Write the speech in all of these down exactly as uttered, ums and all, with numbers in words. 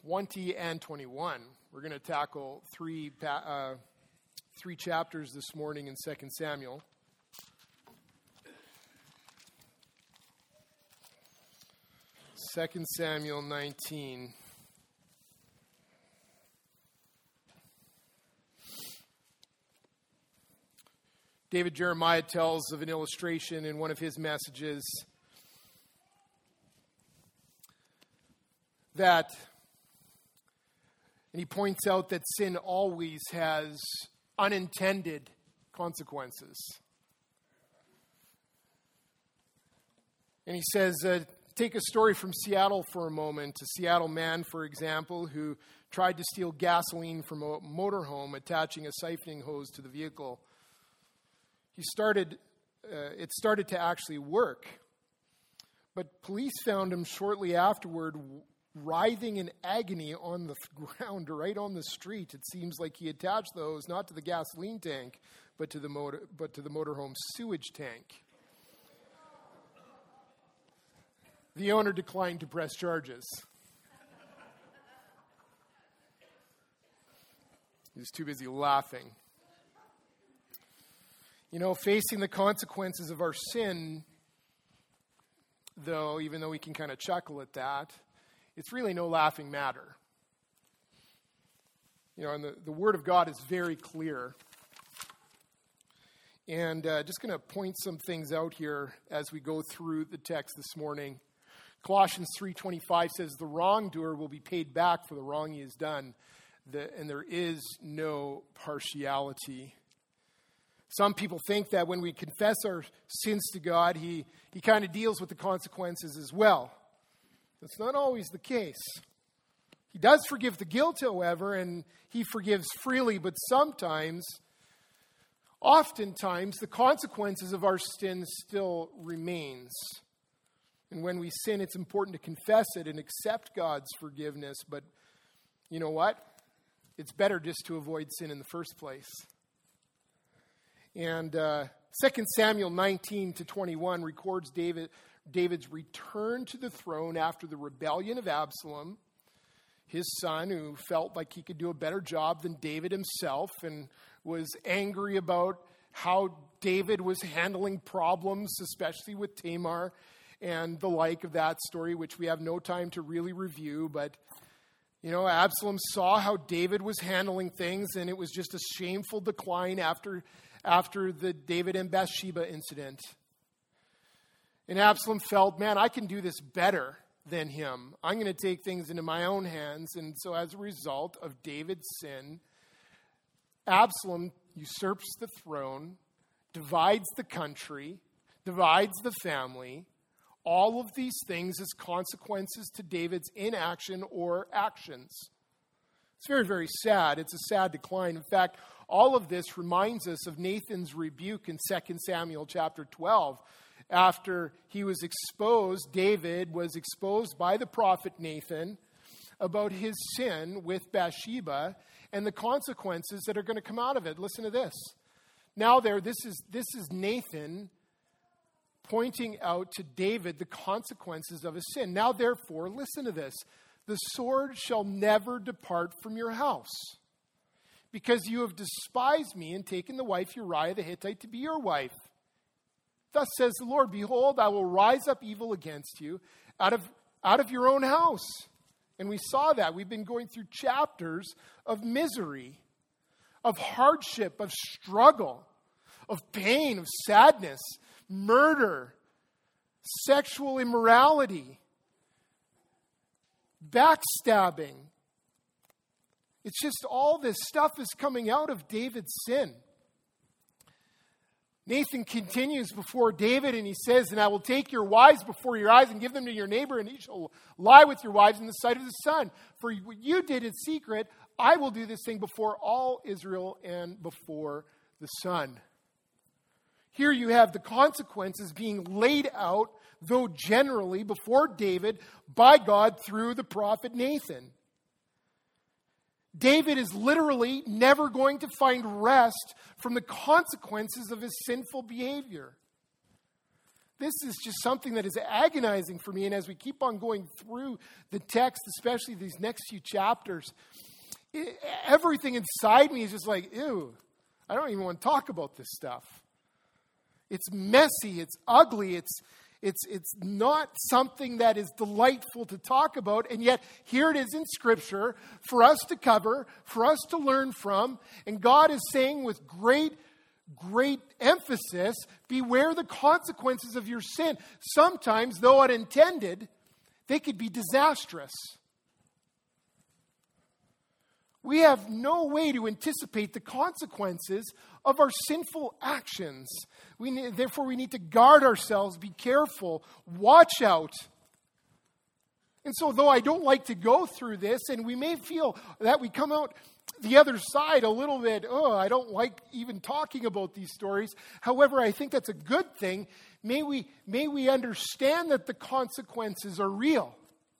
twenty and twenty-one. We're going to tackle three uh, three chapters this morning in Second Samuel. Second Samuel nineteen. David Jeremiah tells of an illustration in one of his messages that, and he points out that sin always has unintended consequences. And he says, uh, take a story from Seattle for a moment. A Seattle man, for example, who tried to steal gasoline from a motorhome, attaching a siphoning hose to the vehicle. He started, uh, it started to actually work. But police found him shortly afterward writhing in agony on the ground, right on the street. It seems like he attached the hose not to the gasoline tank, but to the motor, but to the motorhome sewage tank. The owner declined to press charges. He was too busy laughing. You know, facing the consequences of our sin, though, even though we can kind of chuckle at that, it's really no laughing matter. You know, and the, the Word of God is very clear. And uh, just going to point some things out here as we go through the text this morning. Colossians three twenty-five says, the wrongdoer will be paid back for the wrong he has done, the, and there is no partiality. Some people think that when we confess our sins to God, he, he kind of deals with the consequences as well. That's not always the case. He does forgive the guilt, however, and he forgives freely, but sometimes, oftentimes, the consequences of our sin still remains. And when we sin, it's important to confess it and accept God's forgiveness, but you know what? It's better just to avoid sin in the first place. And uh, Second Samuel nineteen to twenty-one records David David's return to the throne after the rebellion of Absalom, his son, who felt like he could do a better job than David himself and was angry about how David was handling problems, especially with Tamar and the like of that story, which we have no time to really review. But, you know, Absalom saw how David was handling things, and it was just a shameful decline after after the David and Bathsheba incident. And Absalom felt, man, I can do this better than him. I'm going to take things into my own hands. And so as a result of David's sin, Absalom usurps the throne, divides the country, divides the family. All of these things as consequences to David's inaction or actions. It's very, very sad. It's a sad decline. In fact, all of this reminds us of Nathan's rebuke in Second Samuel chapter twelve. After he was exposed, David was exposed by the prophet Nathan about his sin with Bathsheba and the consequences that are going to come out of it. Listen to this. Now there, this is this is Nathan pointing out to David the consequences of his sin. Now therefore, listen to this. The sword shall never depart from your house, because you have despised me and taken the wife Uriah the Hittite to be your wife. Thus says the Lord, behold, I will rise up evil against you out of, out of your own house. And we saw that. We've been going through chapters of misery, of hardship, of struggle, of pain, of sadness, murder, sexual immorality, backstabbing. It's just all this stuff is coming out of David's sin. Nathan continues before David and he says, and I will take your wives before your eyes and give them to your neighbor, and he shall lie with your wives in the sight of the sun. For what you did in secret, I will do this thing before all Israel and before the sun. Here you have the consequences being laid out, though generally before David, by God through the prophet Nathan. David is literally never going to find rest from the consequences of his sinful behavior. This is just something that is agonizing for me. And as we keep on going through the text, especially these next few chapters, it, everything inside me is just like, ew, I don't even want to talk about this stuff. It's messy, it's ugly, it's it's it's not something that is delightful to talk about. And yet here it is in Scripture for us to cover, for us to learn from. And God is saying with great Great emphasis, beware the consequences of your sin. Sometimes, though unintended, they could be disastrous. We have no way to anticipate the consequences of our sinful actions. We need, therefore, we need to guard ourselves, be careful, watch out. And so, though I don't like to go through this, and we may feel that we come out the other side a little bit, oh, I don't like even talking about these stories. However, I think that's a good thing. May we, may we understand that the consequences are real.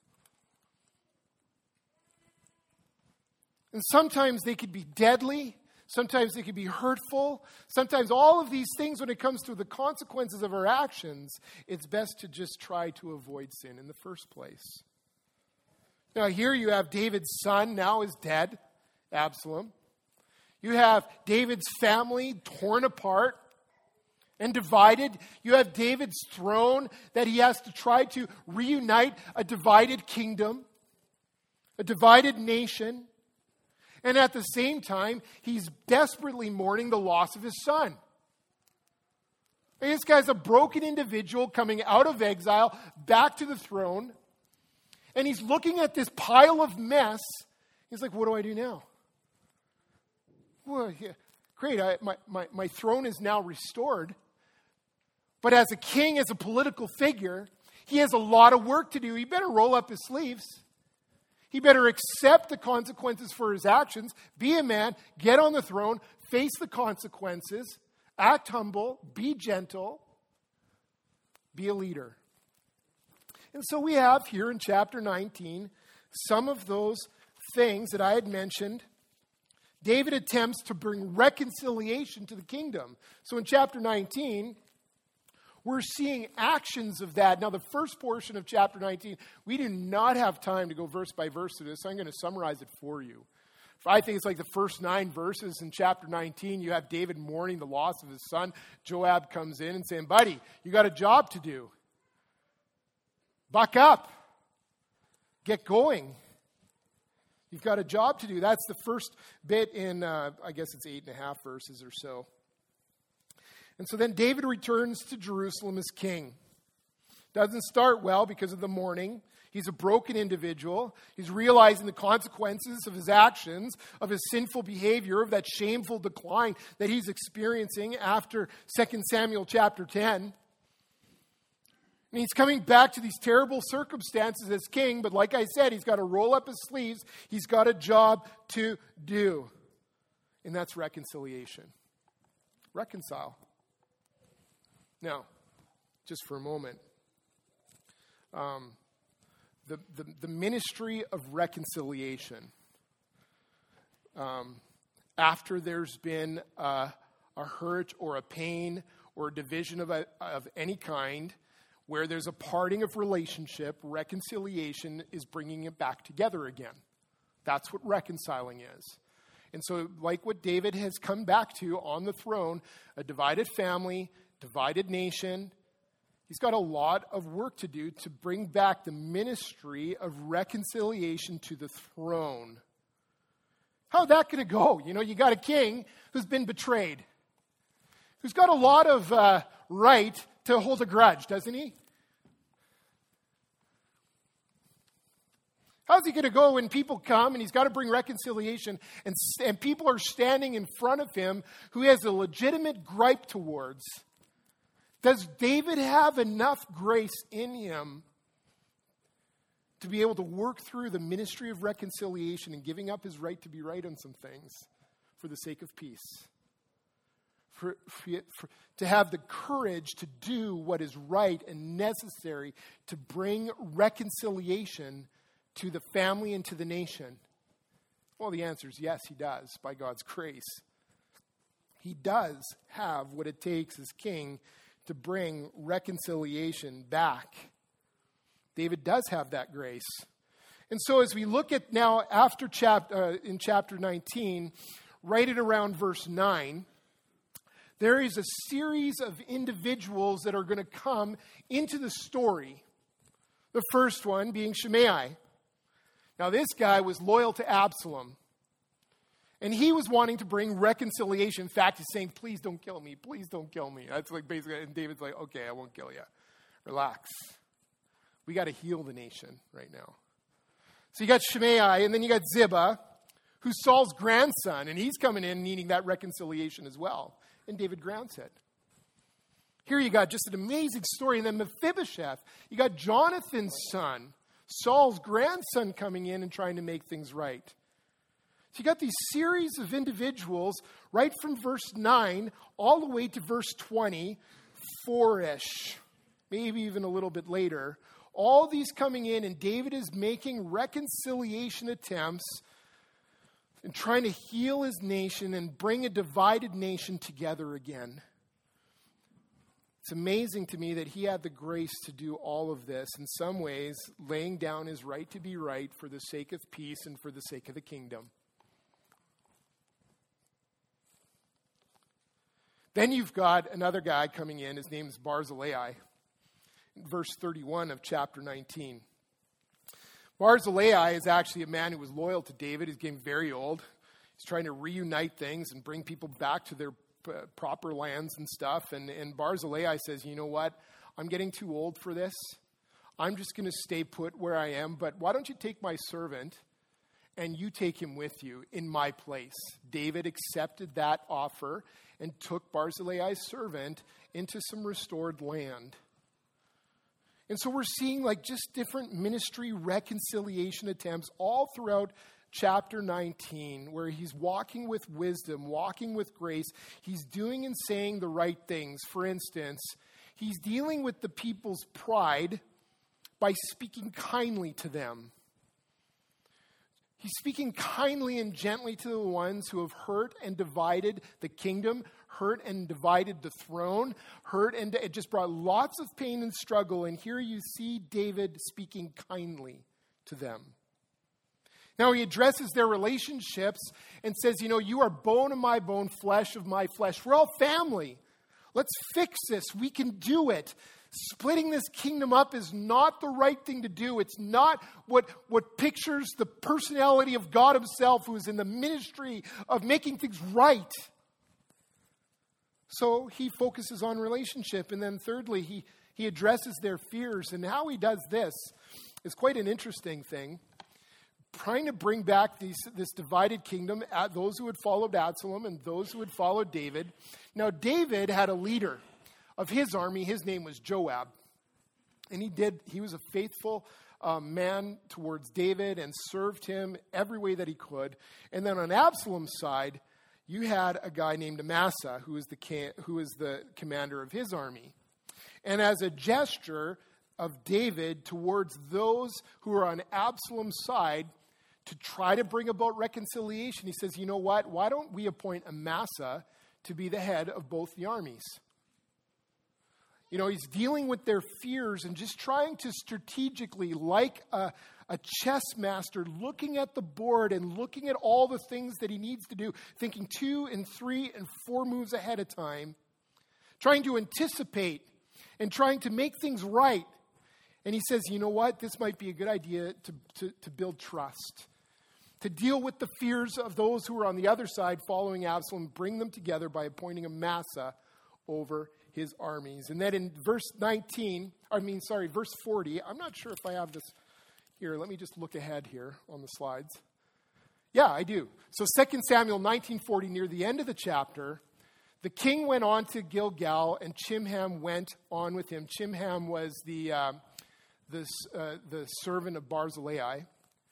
And sometimes they could be deadly. Sometimes they could be hurtful. Sometimes all of these things, when it comes to the consequences of our actions, it's best to just try to avoid sin in the first place. Now here you have David's son now is dead. Absalom. You have David's family torn apart and divided. You have David's throne that he has to try to reunite a divided kingdom, a divided nation. And at the same time, he's desperately mourning the loss of his son. And this guy's a broken individual coming out of exile back to the throne. And he's looking at this pile of mess. He's like, what do I do now? Well, yeah, great, I, my, my, my throne is now restored. But as a king, as a political figure, he has a lot of work to do. He better roll up his sleeves. He better accept the consequences for his actions, be a man, get on the throne, face the consequences, act humble, be gentle, be a leader. And so we have here in chapter nineteen some of those things that I had mentioned. David attempts to bring reconciliation to the kingdom. So in chapter nineteen, we're seeing actions of that. Now, the first portion of chapter nineteen, we do not have time to go verse by verse through this, so I'm going to summarize it for you. I think it's like the first nine verses in chapter nineteen. You have David mourning the loss of his son. Joab comes in and saying, buddy, you got a job to do. Buck up. Get going. You've got a job to do. That's the first bit in, uh, I guess it's eight and a half verses or so. And so then David returns to Jerusalem as king. Doesn't start well because of the mourning. He's a broken individual. He's realizing the consequences of his actions, of his sinful behavior, of that shameful decline that he's experiencing after Second Samuel chapter ten. And he's coming back to these terrible circumstances as king, but like I said, he's got to roll up his sleeves. He's got a job to do. And that's reconciliation. Reconcile. Now, just for a moment, um, the, the, the ministry of reconciliation, um, after there's been a, a hurt or a pain or a division of, a, of any kind, where there's a parting of relationship, reconciliation is bringing it back together again. That's what reconciling is. And so, like what David has come back to on the throne, a divided family, divided nation, he's got a lot of work to do to bring back the ministry of reconciliation to the throne. How's that going to go? You know, you got a king who's been betrayed, who's got a lot of uh, right to hold a grudge, doesn't he? How's he going to go when people come and he's got to bring reconciliation and, and people are standing in front of him who he has a legitimate gripe towards? Does David have enough grace in him to be able to work through the ministry of reconciliation and giving up his right to be right on some things for the sake of peace? For, for, for, to have the courage to do what is right and necessary to bring reconciliation to the family and to the nation? Well, the answer is yes, he does, by God's grace. He does have what it takes as king to bring reconciliation back. David does have that grace. And so as we look at now after chap- uh, in chapter nineteen, right at around verse nine, there is a series of individuals that are going to come into the story. The first one being Shimei. Now this guy was loyal to Absalom. And he was wanting to bring reconciliation. In fact, he's saying, please don't kill me. Please don't kill me. That's like basically, and David's like, okay, I won't kill you. Relax. We got to heal the nation right now. So you got Shimei, and then you got Ziba, who's Saul's grandson, and he's coming in needing that reconciliation as well. And David grants it. Here you got just an amazing story. And then Mephibosheth, you got Jonathan's son, Saul's grandson, coming in and trying to make things right. So you got these series of individuals right from verse nine all the way to verse twenty, four-ish, maybe even a little bit later. All these coming in, and David is making reconciliation attempts and trying to heal his nation and bring a divided nation together again. It's amazing to me that he had the grace to do all of this, in some ways laying down his right to be right for the sake of peace and for the sake of the kingdom. Then you've got another guy coming in. His name is Barzillai. Verse thirty-one of chapter nineteen. Barzillai is actually a man who was loyal to David. He's getting very old. He's trying to reunite things and bring people back to their p- proper lands and stuff. And, and Barzillai says, you know what? I'm getting too old for this. I'm just going to stay put where I am. But why don't you take my servant and you take him with you in my place? David accepted that offer and took Barzillai's servant into some restored land. And so we're seeing like just different ministry reconciliation attempts all throughout chapter nineteen, where he's walking with wisdom, walking with grace. He's doing and saying the right things. For instance, he's dealing with the people's pride by speaking kindly to them. He's speaking kindly and gently to the ones who have hurt and divided the kingdom, hurt and divided the throne, hurt and it just brought lots of pain and struggle. And here you see David speaking kindly to them. Now he addresses their relationships and says, you know, you are bone of my bone, flesh of my flesh. We're all family. Let's fix this. We can do it. Splitting this kingdom up is not the right thing to do. It's not what, what pictures the personality of God himself, who is in the ministry of making things right. So he focuses on relationship. And then thirdly, he, he addresses their fears. And how he does this is quite an interesting thing. Trying to bring back these, this divided kingdom, at those who had followed Absalom and those who had followed David. Now David had a leader of his army. His name was Joab. And he did, he was a faithful uh, man towards David and served him every way that he could. And then on Absalom's side, you had a guy named Amasa, who is the can, who is the commander of his army. And as a gesture of David towards those who are on Absalom's side, to try to bring about reconciliation, he says, you know what? Why don't we appoint Amasa to be the head of both the armies? You know, he's dealing with their fears and just trying to strategically, like a, a chess master, looking at the board and looking at all the things that he needs to do, thinking two and three and four moves ahead of time, trying to anticipate and trying to make things right. And he says, you know what? This might be a good idea to, to, to build trust, to deal with the fears of those who are on the other side following Absalom, bring them together by appointing Amasa over his armies. And then in verse nineteen, I mean, sorry, verse forty, I'm not sure if I have this here. Let me just look ahead here on the slides. Yeah, I do. So Second Samuel nineteen forty, near the end of the chapter, the king went on to Gilgal, and Chimham went on with him. Chimham was the uh, the, uh, the servant of Barzillai.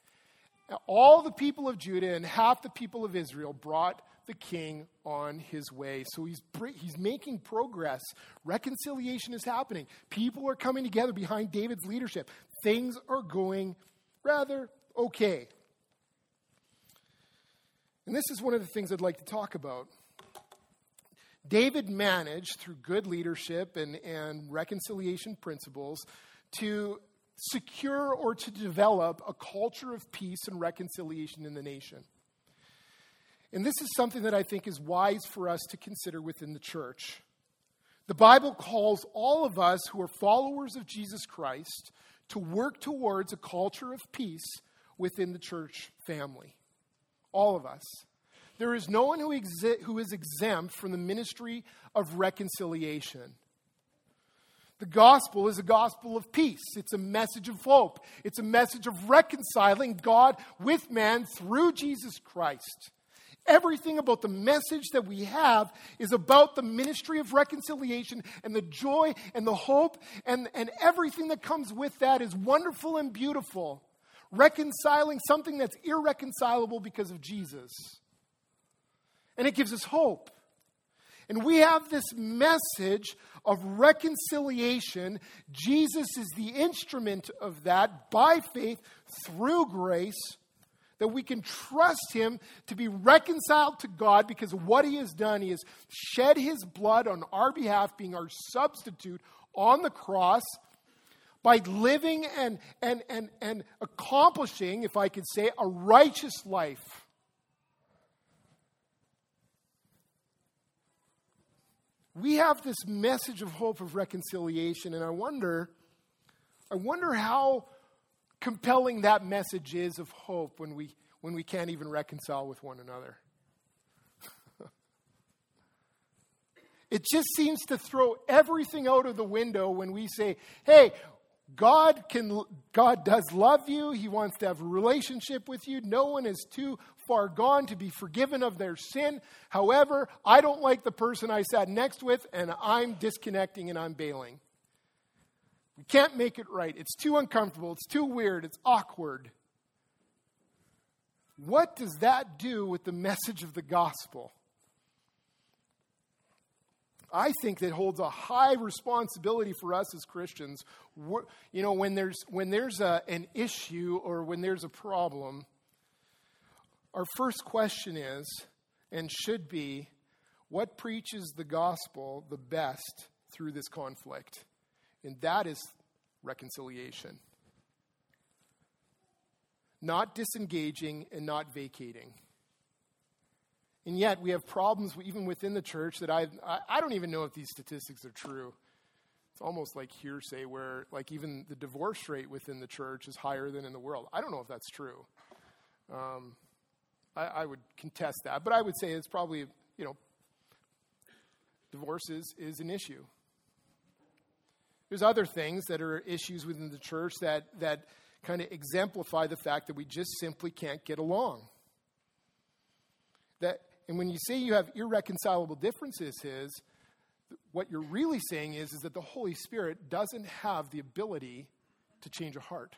All the people of Judah and half the people of Israel brought the king on his way. So he's he's making progress. Reconciliation is happening. People are coming together behind David's leadership. Things are going rather okay. And this is one of the things I'd like to talk about. David managed, through good leadership and, and reconciliation principles, to secure or to develop a culture of peace and reconciliation in the nation. And this is something that I think is wise for us to consider within the church. The Bible calls all of us who are followers of Jesus Christ to work towards a culture of peace within the church family. All of us. There is no one who, exi- who is exempt from the ministry of reconciliation. The gospel is a gospel of peace. It's a message of hope. It's a message of reconciling God with man through Jesus Christ. Everything about the message that we have is about the ministry of reconciliation, and the joy and the hope and, and everything that comes with that is wonderful and beautiful. Reconciling something that's irreconcilable because of Jesus. And it gives us hope. And we have this message of reconciliation. Jesus is the instrument of that by faith through grace, that we can trust him to be reconciled to God because of what he has done. He has shed his blood on our behalf, being our substitute on the cross, by living and, and, and, and accomplishing, if I could say, a righteous life. We have this message of hope of reconciliation, and I wonder, I wonder how compelling that message is of hope when we when we can't even reconcile with one another. It just seems to throw everything out of the window when we say, hey, God can God does love you. He wants to have a relationship with you. No one is too far gone to be forgiven of their sin. However, I don't like the person I sat next with, and I'm disconnecting and I'm bailing. We can't make it right. It's too uncomfortable. It's too weird. It's awkward. What does that do with the message of the gospel? I think that holds a high responsibility for us as Christians. You know, when there's when there's a, an issue or when there's a problem, our first question is, and should be, what preaches the gospel the best through this conflict? And that is reconciliation. Not disengaging and not vacating. And yet we have problems even within the church that I I don't even know if these statistics are true. It's almost like hearsay where like even the divorce rate within the church is higher than in the world. I don't know if that's true. Um, I, I would contest that. But I would say it's probably, you know, divorce is, is an issue. There's other things that are issues within the church that, that kind of exemplify the fact that we just simply can't get along. That, and when you say you have irreconcilable differences, is what you're really saying is, is that the Holy Spirit doesn't have the ability to change a heart,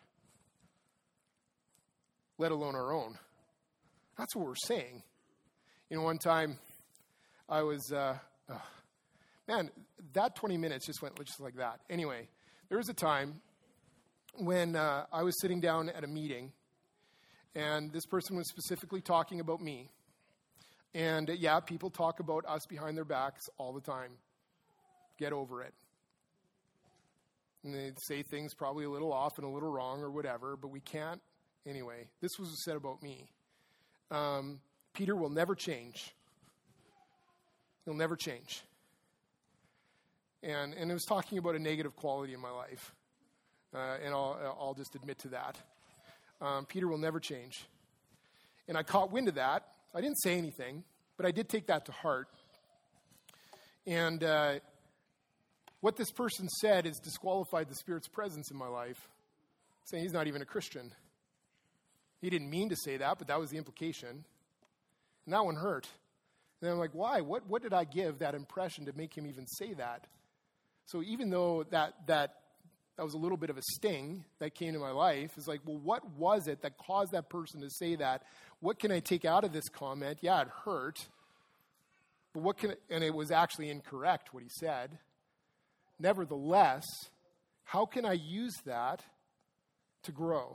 let alone our own. That's what we're saying. You know, one time I was, uh, oh, man, that twenty minutes just went just like that. Anyway, there was a time when uh, I was sitting down at a meeting, and this person was specifically talking about me. And uh, yeah, people talk about us behind their backs all the time. Get over it. And they say things probably a little off and a little wrong or whatever, but we can't. Anyway, this was said about me. Um, Peter will never change. He'll never change. And and it was talking about a negative quality in my life. Uh, and I'll, I'll just admit to that. Um, Peter will never change. And I caught wind of that. I didn't say anything, but I did take that to heart. And uh, what this person said is disqualified the Spirit's presence in my life, saying he's not even a Christian. He didn't mean to say that, but that was the implication. And that one hurt. And I'm like, why? What what did I give that impression to make him even say that? So even though that that that was a little bit of a sting that came to my life, it's like, well, what was it that caused that person to say that? What can I take out of this comment? Yeah, it hurt. But what can, and it was actually incorrect what he said. Nevertheless, how can I use that to grow?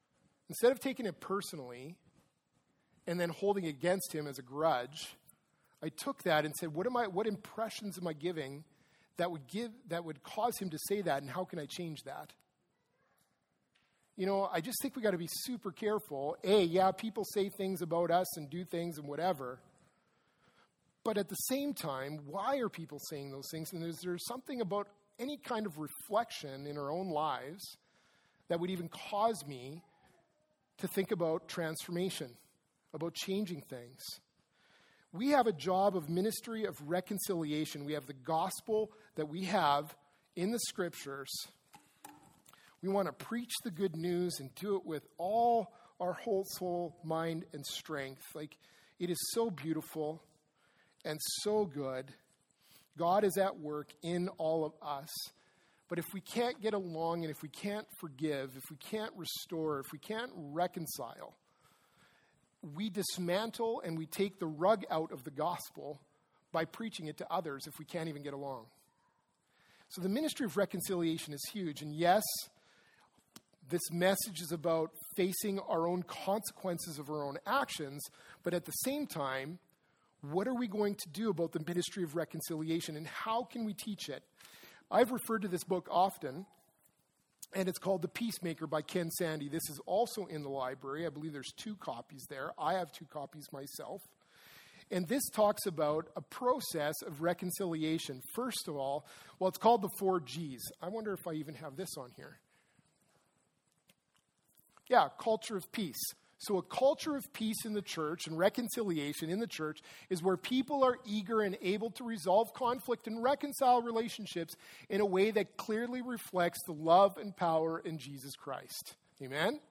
Instead of taking it personally and then holding it against him as a grudge, I took that and said, what am I, what impressions am I giving that would give, that would cause him to say that, and how can I change that? You know, I just think we got to be super careful. A, yeah, people say things about us and do things and whatever. But at the same time, why are people saying those things? And is there something about any kind of reflection in our own lives that would even cause me to think about transformation, about changing things? We have a job of ministry of reconciliation. We have the gospel that we have in the scriptures. We want to preach the good news and do it with all our whole soul, mind, and strength. Like, it is so beautiful and so good. God is at work in all of us. But if we can't get along, and if we can't forgive, if we can't restore, if we can't reconcile, we dismantle and we take the rug out of the gospel by preaching it to others if we can't even get along. So the ministry of reconciliation is huge. And yes, this message is about facing our own consequences of our own actions. But at the same time, what are we going to do about the ministry of reconciliation, and how can we teach it? I've referred to this book often, and it's called The Peacemaker by Ken Sande. This is also in the library. I believe there's two copies there. I have two copies myself. And this talks about a process of reconciliation. First of all, well, it's called the four G's. I wonder if I even have this on here. Yeah, culture of peace. So a culture of peace in the church and reconciliation in the church is where people are eager and able to resolve conflict and reconcile relationships in a way that clearly reflects the love and power in Jesus Christ. Amen?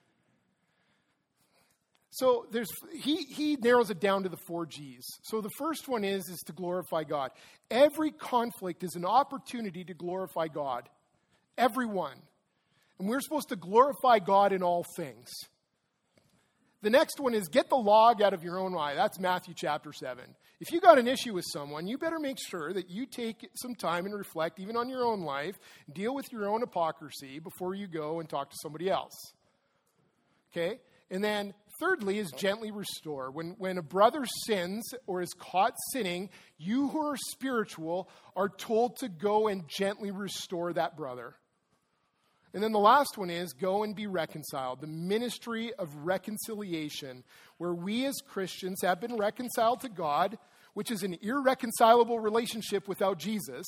So there's he he narrows it down to the four G's. So the first one is, is to glorify God. Every conflict is an opportunity to glorify God. Everyone. And we're supposed to glorify God in all things. The next one is get the log out of your own eye. That's Matthew chapter seven. If you got an issue with someone, you better make sure that you take some time and reflect even on your own life, deal with your own hypocrisy before you go and talk to somebody else. Okay? And then thirdly is gently restore. When, when a brother sins or is caught sinning, you who are spiritual are told to go and gently restore that brother. And then the last one is go and be reconciled. The ministry of reconciliation, where we as Christians have been reconciled to God, which is an irreconcilable relationship without Jesus.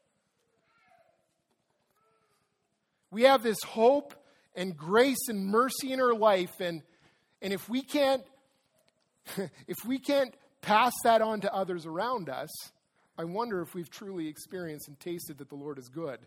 We have this hope and grace and mercy in our life, and and if we can't if we can't pass that on to others around us, I wonder if we've truly experienced and tasted that the Lord is good.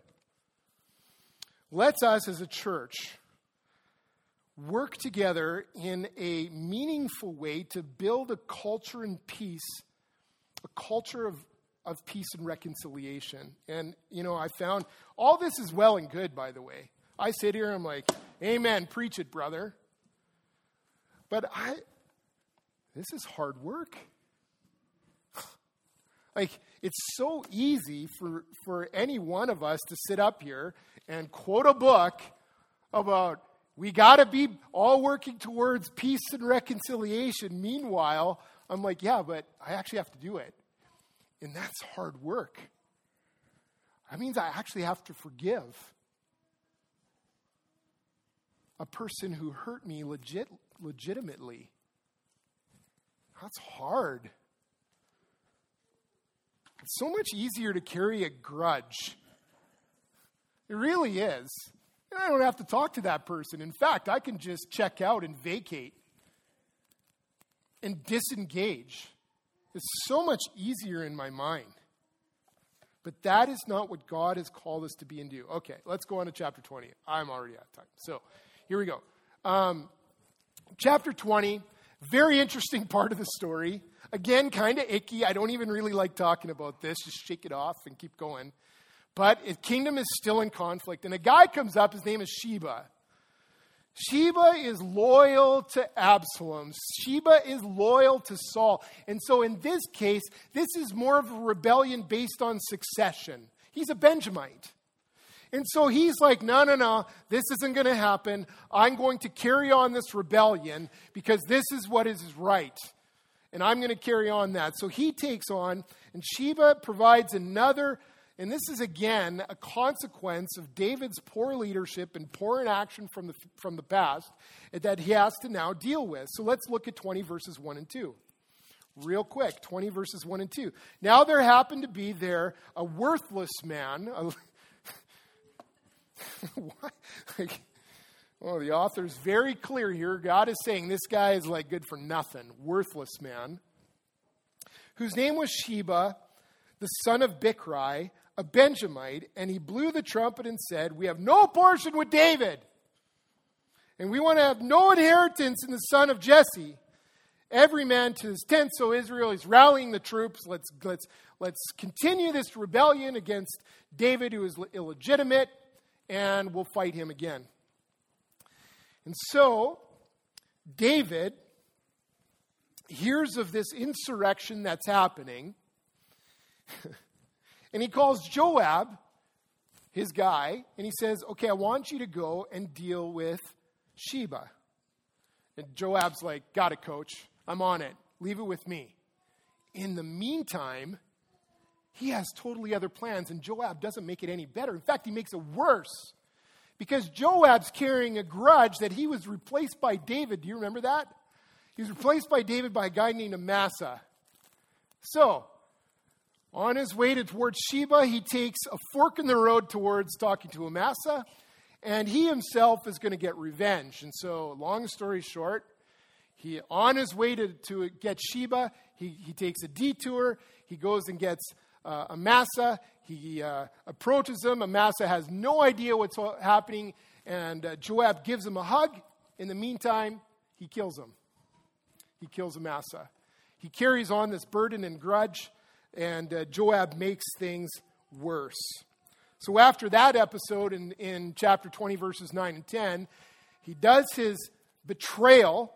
Let's us as a church work together in a meaningful way to build a culture and peace, a culture of, of peace and reconciliation. And, you know, I found all this is well and good, by the way. I sit here and I'm like, amen, preach it, brother. But I, this is hard work. Like, it's so easy for, for any one of us to sit up here and quote a book about we got to be all working towards peace and reconciliation. Meanwhile, I'm like, yeah, but I actually have to do it. And that's hard work. That means I actually have to forgive a person who hurt me legit, legitimately. That's hard. It's so much easier to carry a grudge. It really is. And I don't have to talk to that person. In fact, I can just check out and vacate and disengage. It's so much easier in my mind. But that is not what God has called us to be and do. Okay, let's go on to chapter twenty. I'm already out of time. So here we go. Um, chapter twenty, very interesting part of the story. Again, kind of icky. I don't even really like talking about this. Just shake it off and keep going. But the kingdom is still in conflict. And a guy comes up. His name is Sheba. Sheba is loyal to Absalom. Sheba is loyal to Saul. And so in this case, this is more of a rebellion based on succession. He's a Benjamite. And so he's like, no, no, no, this isn't going to happen. I'm going to carry on this rebellion because this is what is right. And I'm going to carry on that. So he takes on, and Sheba provides another, and this is again a consequence of David's poor leadership and poor inaction from the, from the past that he has to now deal with. So let's look at twenty verses one and two. Real quick, twenty verses one and two. Now there happened to be there a worthless man. A, what? Like, oh, the author's very clear here. God is saying this guy is like good for nothing, worthless man, whose name was Sheba, the son of Bichri, a Benjamite, and he blew the trumpet and said, we have no portion with David, and we want to have no inheritance in the son of Jesse. Every man to his tent. So Israel is rallying the troops. Let's let's let's continue this rebellion against David, who is illegitimate, and we'll fight him again. And so, David hears of this insurrection that's happening, and he calls Joab, his guy, and he says, okay, I want you to go and deal with Sheba. And Joab's like, got it, coach. I'm on it. Leave it with me. In the meantime, he has totally other plans, and Joab doesn't make it any better. In fact, he makes it worse. Because Joab's carrying a grudge that he was replaced by David. Do you remember that? He was replaced by David by a guy named Amasa. So, on his way to, towards Sheba, he takes a fork in the road towards talking to Amasa. And he himself is going to get revenge. And so, long story short, he on his way to, to get Sheba, he, he takes a detour. He goes and gets uh, Amasa. He uh, approaches him. Amasa has no idea what's happening. And uh, Joab gives him a hug. In the meantime, he kills him. He kills Amasa. He carries on this burden and grudge. And uh, Joab makes things worse. So after that episode in, in chapter twenty, verses nine and ten, he does his betrayal,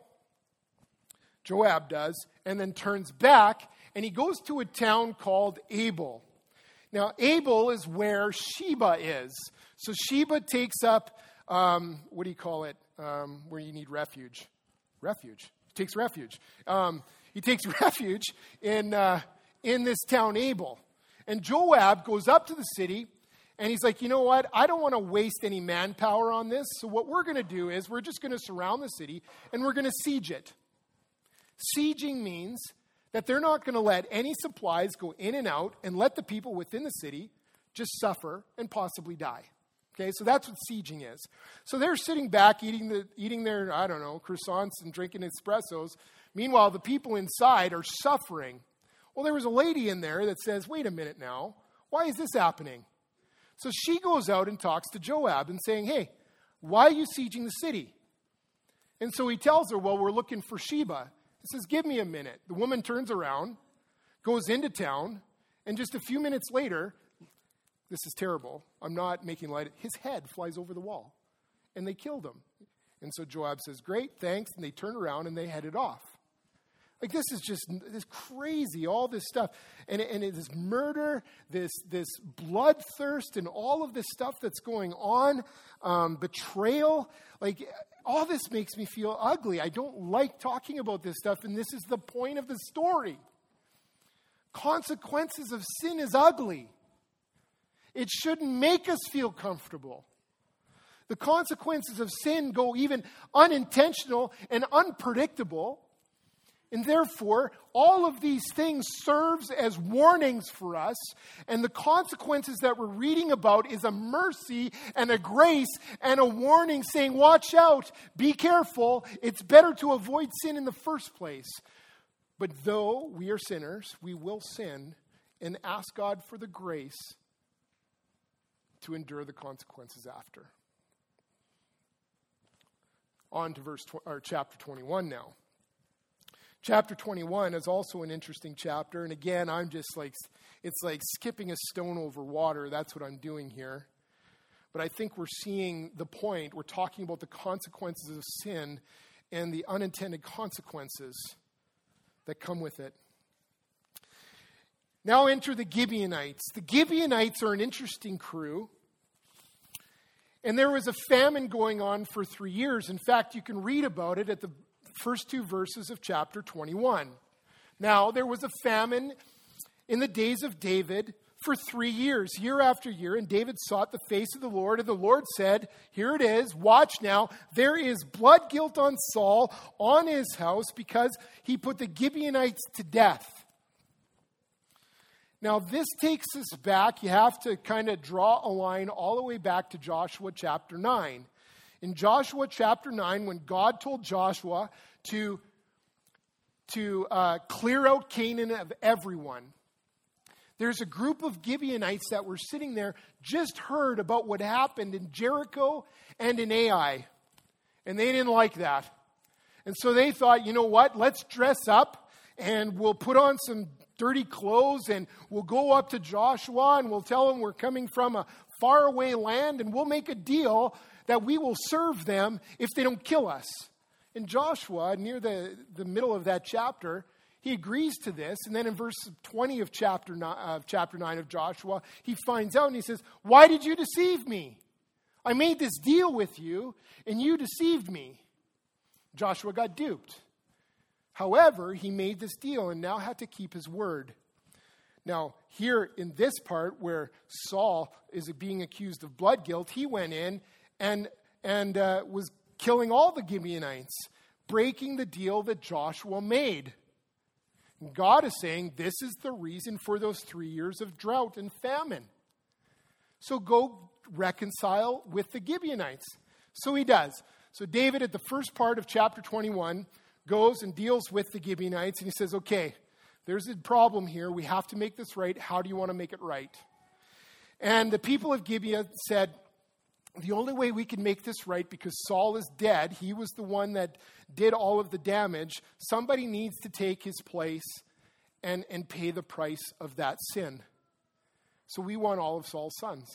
Joab does, and then turns back, and he goes to a town called Abel. Now, Abel is where Sheba is. So Sheba takes up, um, what do you call it, um, where you need refuge? Refuge. He takes refuge. Um, he takes refuge in, uh, in this town Abel. And Joab goes up to the city, and he's like, you know what? I don't want to waste any manpower on this. So what we're going to do is we're just going to surround the city, and we're going to siege it. Sieging means that they're not going to let any supplies go in and out and let the people within the city just suffer and possibly die. Okay, so that's what sieging is. So they're sitting back eating the eating their, I don't know, croissants and drinking espressos. Meanwhile, the people inside are suffering. Well, there was a lady in there that says, wait a minute now, why is this happening? So she goes out and talks to Joab and saying, hey, why are you sieging the city? And so he tells her, well, we're looking for Sheba. He says, give me a minute. The woman turns around, goes into town, and just a few minutes later, this is terrible. I'm not making light. His head flies over the wall, and they killed him. And so Joab says, great, thanks. And they turn around and they headed off. Like, this is just this crazy, all this stuff. And, and it is murder, this, this bloodthirst, and all of this stuff that's going on, um, betrayal. Like, all this makes me feel ugly. I don't like talking about this stuff, and this is the point of the story. Consequences of sin is ugly. It shouldn't make us feel comfortable. The consequences of sin go even unintentional and unpredictable. And therefore, all of these things serves as warnings for us. And the consequences that we're reading about is a mercy and a grace and a warning saying, watch out, be careful. It's better to avoid sin in the first place. But though we are sinners, we will sin and ask God for the grace to endure the consequences after. On to verse tw- or chapter twenty-one now. Chapter twenty-one is also an interesting chapter. And again, I'm just like, it's like skipping a stone over water. That's what I'm doing here. But I think we're seeing the point. We're talking about the consequences of sin and the unintended consequences that come with it. Now enter the Gibeonites. The Gibeonites are an interesting crew. And there was a famine going on for three years. In fact, you can read about it at the first two verses of chapter twenty-one. Now, there was a famine in the days of David for three years, year after year, and David sought the face of the Lord, and the Lord said, here it is, watch now, there is blood guilt on Saul, on his house, because he put the Gibeonites to death. Now, this takes us back, you have to kind of draw a line all the way back to Joshua chapter nine. In Joshua chapter nine, when God told Joshua to, to uh, clear out Canaan of everyone, there's a group of Gibeonites that were sitting there, just heard about what happened in Jericho and in Ai. And they didn't like that. And so they thought, you know what, let's dress up and we'll put on some dirty clothes and we'll go up to Joshua and we'll tell him we're coming from a faraway land and we'll make a deal that we will serve them if they don't kill us. And Joshua, near the, the middle of that chapter, he agrees to this. And then in verse twenty of chapter nine, of chapter nine of Joshua, he finds out and he says, why did you deceive me? I made this deal with you and you deceived me. Joshua got duped. However, he made this deal and now had to keep his word. Now, here in this part where Saul is being accused of blood guilt, he went in and, and uh, was killing all the Gibeonites, breaking the deal that Joshua made. And God is saying this is the reason for those three years of drought and famine. So go reconcile with the Gibeonites. So he does. So David, at the first part of chapter twenty-one, goes and deals with the Gibeonites, and he says, okay, there's a problem here. We have to make this right. How do you want to make it right? And the people of Gibeah said, the only way we can make this right, because Saul is dead, he was the one that did all of the damage, somebody needs to take his place and, and pay the price of that sin. So we want all of Saul's sons.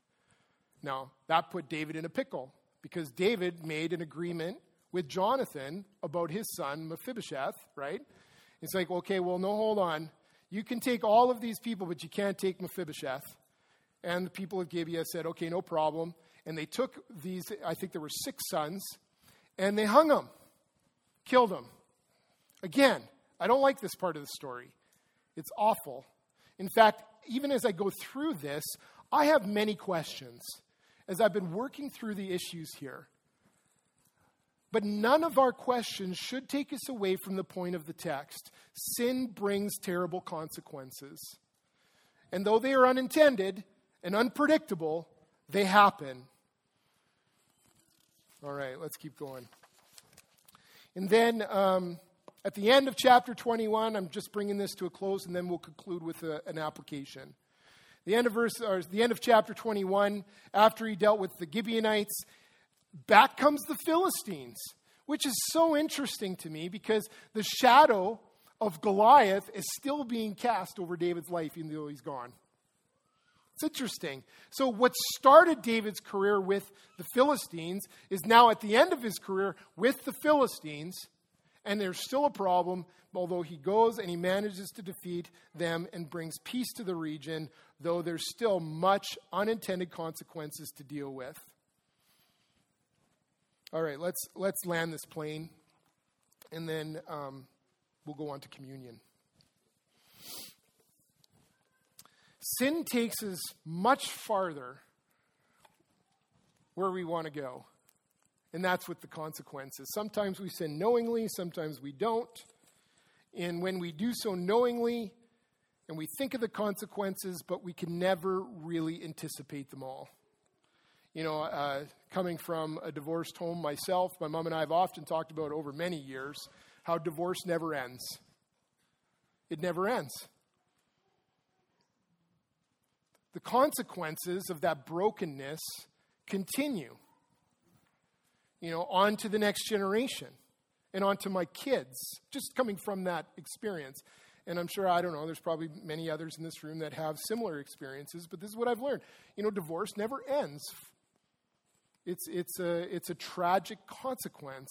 Now, that put David in a pickle, because David made an agreement with Jonathan about his son, Mephibosheth, right? It's like, okay, well, no, hold on. You can take all of these people, but you can't take Mephibosheth. And the people of Gibeah said, okay, no problem. And they took these, I think there were six sons, and they hung them, killed them. Again, I don't like this part of the story. It's awful. In fact, even as I go through this, I have many questions as I've been working through the issues here. But none of our questions should take us away from the point of the text. Sin brings terrible consequences. And though they are unintended and unpredictable, they happen. All right, let's keep going. And then um, at the end of chapter twenty-one, I'm just bringing this to a close, and then we'll conclude with a, an application. The end of verse, or the end of chapter twenty-one, after he dealt with the Gibeonites, back comes the Philistines, which is so interesting to me because the shadow of Goliath is still being cast over David's life even though he's gone. It's interesting. So what started David's career with the Philistines is now at the end of his career with the Philistines, and there's still a problem, although he goes and he manages to defeat them and brings peace to the region, though there's still much unintended consequences to deal with. All right, let's let's land this plane, and then um, we'll go on to communion. Sin takes us much farther where we want to go, and that's with the consequences. Sometimes we sin knowingly, sometimes we don't, and when we do so knowingly, and we think of the consequences, but we can never really anticipate them all. You know, uh, coming from a divorced home myself, my mom and I have often talked about over many years how divorce never ends. It never ends. The consequences of that brokenness continue, you know, on to the next generation and on to my kids, just coming from that experience. And I'm sure, I don't know, there's probably many others in this room that have similar experiences, but this is what I've learned. You know, divorce never ends. It's it's a it's a tragic consequence.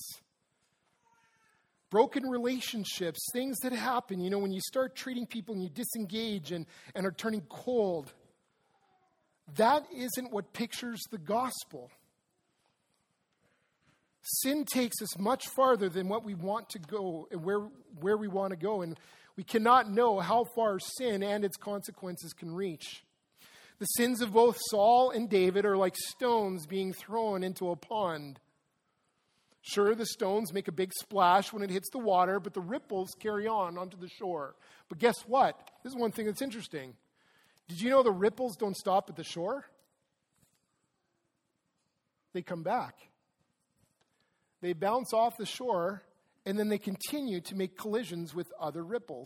Broken relationships, things that happen, you know, when you start treating people and you disengage and, and are turning cold, that isn't what pictures the gospel. Sin takes us much farther than what we want to go and where where we want to go. And we cannot know how far sin and its consequences can reach. The sins of both Saul and David are like stones being thrown into a pond. Sure, the stones make a big splash when it hits the water, but the ripples carry on onto the shore. But guess what? This is one thing that's interesting. Did you know the ripples don't stop at the shore? They come back. They bounce off the shore, and then they continue to make collisions with other ripples.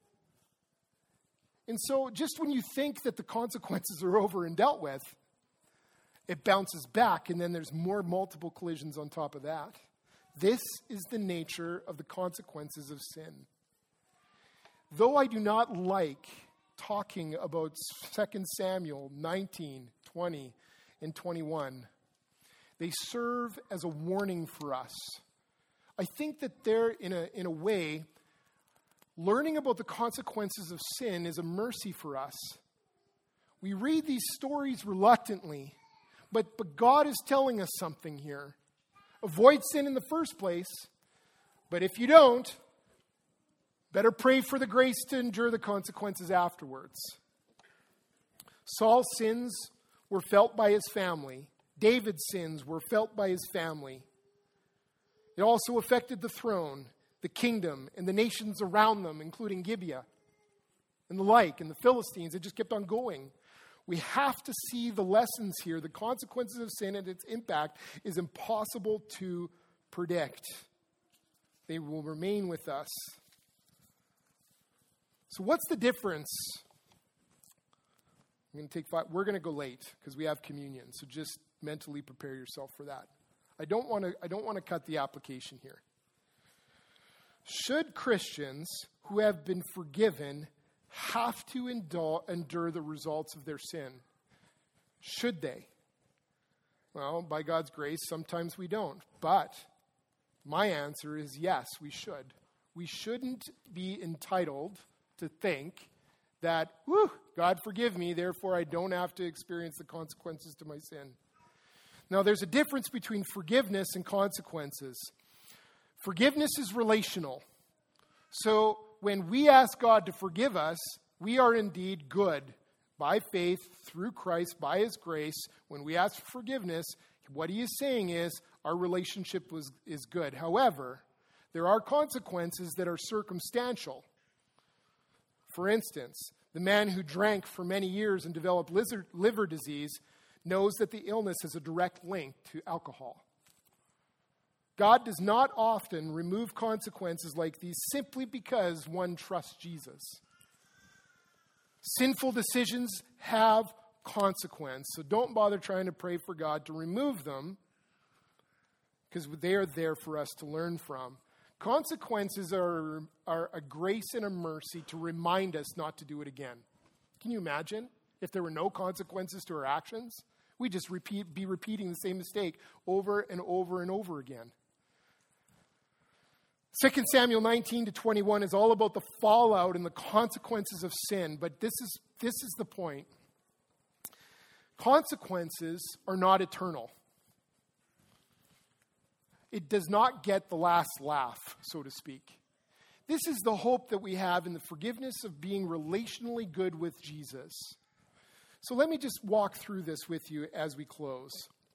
And so just when you think that the consequences are over and dealt with, it bounces back, and then there's more multiple collisions on top of that. This is the nature of the consequences of sin. Though I do not like talking about Second Samuel nineteen, twenty, and twenty-one, they serve as a warning for us. I think that they're, in a, in a way, learning about the consequences of sin is a mercy for us. We read these stories reluctantly, but, but God is telling us something here. Avoid sin in the first place, but if you don't, better pray for the grace to endure the consequences afterwards. Saul's sins were felt by his family. David's sins were felt by his family. It also affected the throne, the kingdom, and the nations around them, including Gibeah and the like, and the Philistines. It just kept on going. We have to see the lessons here. The consequences of sin and its impact is impossible to predict. They will remain with us. So what's the difference? I'm going to take five. We're going to go late because we have communion. So just mentally prepare yourself for that. I don't want to I don't want to cut the application here. Should Christians who have been forgiven have to endure, endure the results of their sin? Should they? Well, by God's grace, sometimes we don't. But my answer is yes, we should. We shouldn't be entitled to think that, whew, God forgive me, therefore I don't have to experience the consequences to my sin. Now, there's a difference between forgiveness and consequences. Forgiveness is relational. So when we ask God to forgive us, we are indeed good. By faith, through Christ, by His grace, when we ask for forgiveness, what He is saying is our relationship was, is good. However, there are consequences that are circumstantial. For instance, the man who drank for many years and developed liver disease knows that the illness has a direct link to alcohol. God does not often remove consequences like these simply because one trusts Jesus. Sinful decisions have consequence, so don't bother trying to pray for God to remove them because they are there for us to learn from. Consequences are, are a grace and a mercy to remind us not to do it again. Can you imagine if there were no consequences to our actions? We'd just repeat, be repeating the same mistake over and over and over again. Second Samuel nineteen to twenty-one is all about the fallout and the consequences of sin, but this is, this is the point. Consequences are not eternal. It does not get the last laugh, so to speak. This is the hope that we have in the forgiveness of being relationally good with Jesus. So let me just walk through this with you as we close.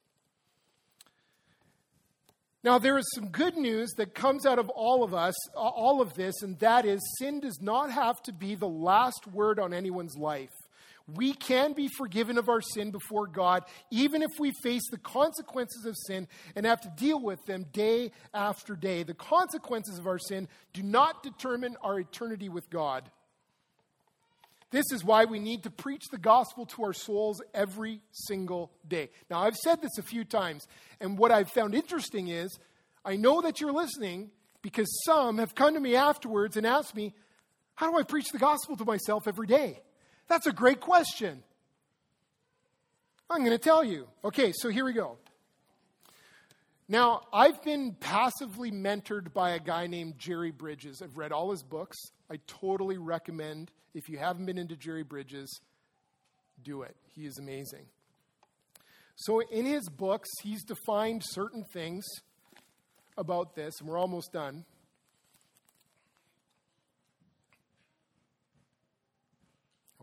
Now, there is some good news that comes out of all of us, all of this, and that is sin does not have to be the last word on anyone's life. We can be forgiven of our sin before God, even if we face the consequences of sin and have to deal with them day after day. The consequences of our sin do not determine our eternity with God. This is why we need to preach the gospel to our souls every single day. Now, I've said this a few times, and what I've found interesting is, I know that you're listening because some have come to me afterwards and asked me, how do I preach the gospel to myself every day? That's a great question. I'm going to tell you. Okay, so here we go. Now, I've been passively mentored by a guy named Jerry Bridges. I've read all his books. I totally recommend, if you haven't been into Jerry Bridges, do it. He is amazing. So in his books, he's defined certain things about this, and we're almost done.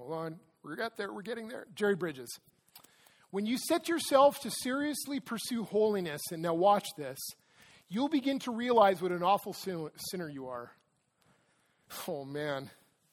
hold on. We're get there. We're getting there. Jerry Bridges. When you set yourself to seriously pursue holiness, and now watch this, you'll begin to realize what an awful sin- sinner you are. Oh, man.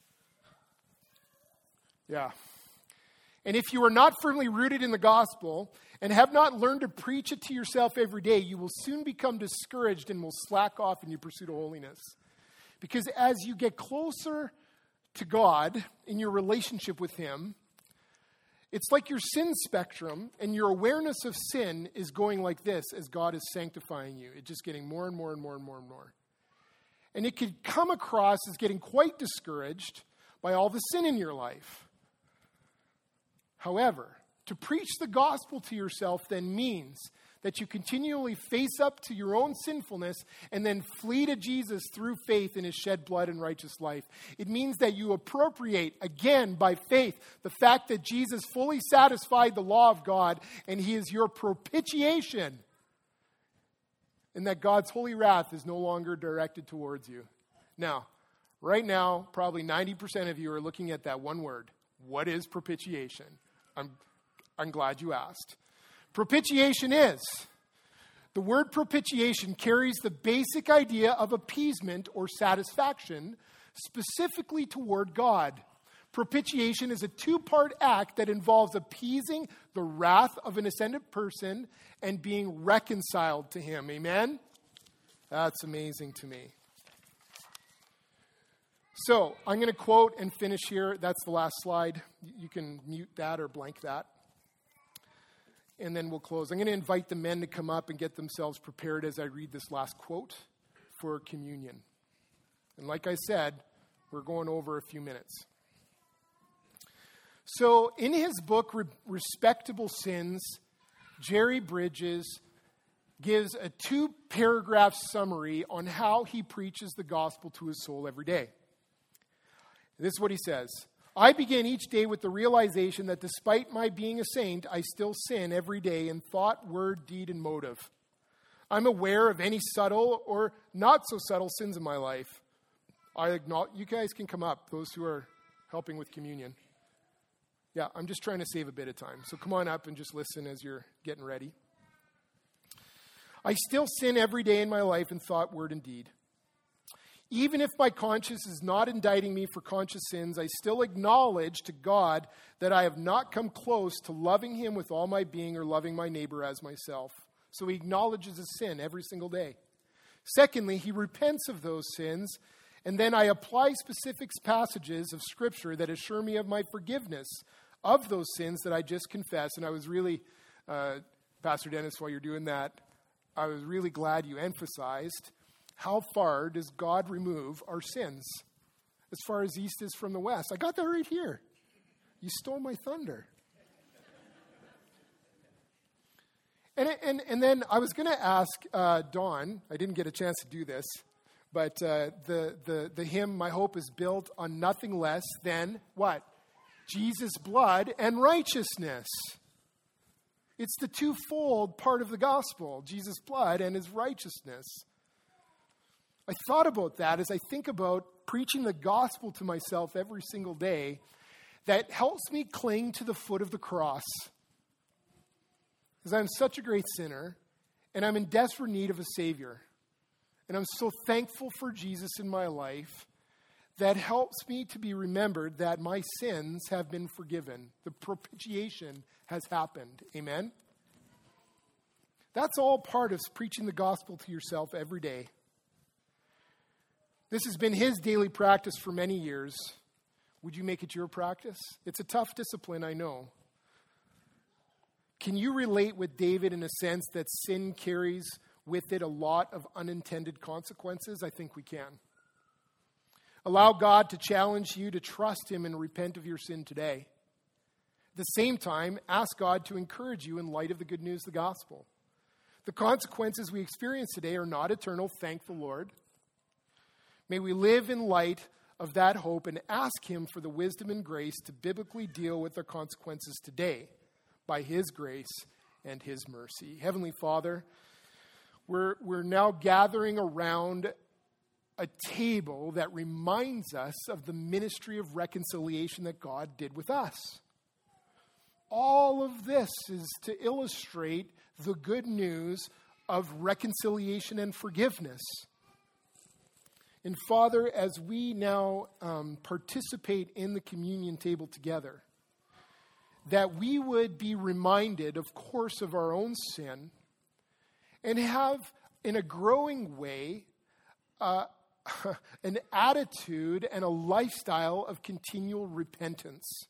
Yeah. And if you are not firmly rooted in the gospel and have not learned to preach it to yourself every day, you will soon become discouraged and will slack off in your pursuit of holiness. Because as you get closer to God in your relationship with Him, it's like your sin spectrum and your awareness of sin is going like this as God is sanctifying you. It's just getting more and more and more and more and more. And it could come across as getting quite discouraged by all the sin in your life. However, to preach the gospel to yourself then means that you continually face up to your own sinfulness and then flee to Jesus through faith in His shed blood and righteous life. It means that you appropriate, again, by faith, the fact that Jesus fully satisfied the law of God and He is your propitiation. And that God's holy wrath is no longer directed towards you. Now, right now, probably ninety percent of you are looking at that one word. What is propitiation? I'm, I'm glad you asked. Propitiation is, the word propitiation carries the basic idea of appeasement or satisfaction, specifically toward God. Propitiation is a two-part act that involves appeasing the wrath of an offended person and being reconciled to Him. Amen? That's amazing to me. So, I'm going to quote and finish here. That's the last slide. You can mute that or blank that. And then we'll close. I'm going to invite the men to come up and get themselves prepared as I read this last quote for communion. And like I said, we're going over a few minutes. So in his book, Re- Respectable Sins, Jerry Bridges gives a two-paragraph summary on how he preaches the gospel to his soul every day. This is what he says. I begin each day with the realization that despite my being a saint, I still sin every day in thought, word, deed, and motive. I'm aware of any subtle or not so subtle sins in my life. I acknowledge, you guys can come up, those who are helping with communion. Yeah, I'm just trying to save a bit of time. So come on up and just listen as you're getting ready. I still sin every day in my life in thought, word, and deed. Even if my conscience is not indicting me for conscious sins, I still acknowledge to God that I have not come close to loving Him with all my being or loving my neighbor as myself. So he acknowledges his sin every single day. Secondly, he repents of those sins, and then I apply specific passages of Scripture that assure me of my forgiveness of those sins that I just confessed. And I was really, uh, Pastor Dennis, while you're doing that, I was really glad you emphasized how far does God remove our sins? As far as east is from the west. I got that right here. You stole my thunder. And and and then I was going to ask uh, Dawn, I didn't get a chance to do this, but uh, the, the, the hymn, My Hope is Built on Nothing Less Than, what? Jesus' blood and righteousness. It's the twofold part of the gospel, Jesus' blood and His righteousness. I thought about that as I think about preaching the gospel to myself every single day that helps me cling to the foot of the cross. Because I'm such a great sinner and I'm in desperate need of a Savior. And I'm so thankful for Jesus in my life that helps me to be remembered that my sins have been forgiven. The propitiation has happened. Amen? That's all part of preaching the gospel to yourself every day. This has been his daily practice for many years. Would you make it your practice? It's a tough discipline, I know. Can you relate with David in a sense that sin carries with it a lot of unintended consequences? I think we can. Allow God to challenge you to trust Him and repent of your sin today. At the same time, ask God to encourage you in light of the good news of the gospel. The consequences we experience today are not eternal, thank the Lord. May we live in light of that hope and ask Him for the wisdom and grace to biblically deal with the consequences today by His grace and His mercy. Heavenly Father, we're, we're now gathering around a table that reminds us of the ministry of reconciliation that God did with us. All of this is to illustrate the good news of reconciliation and forgiveness. And Father, as we now um, participate in the communion table together, that we would be reminded, of course, of our own sin and have, in a growing way, uh, an attitude and a lifestyle of continual repentance.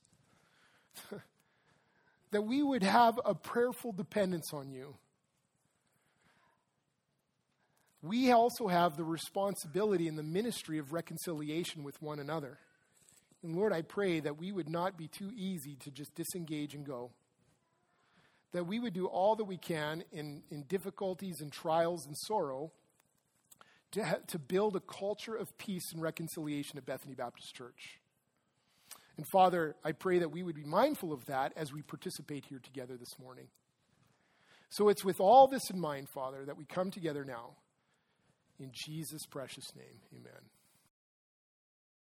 That we would have a prayerful dependence on you. We also have the responsibility in the ministry of reconciliation with one another. And Lord, I pray that we would not be too easy to just disengage and go. That we would do all that we can in, in difficulties and trials and sorrow to, ha- to build a culture of peace and reconciliation at Bethany Baptist Church. And Father, I pray that we would be mindful of that as we participate here together this morning. So it's with all this in mind, Father, that we come together now. In Jesus' precious name, amen.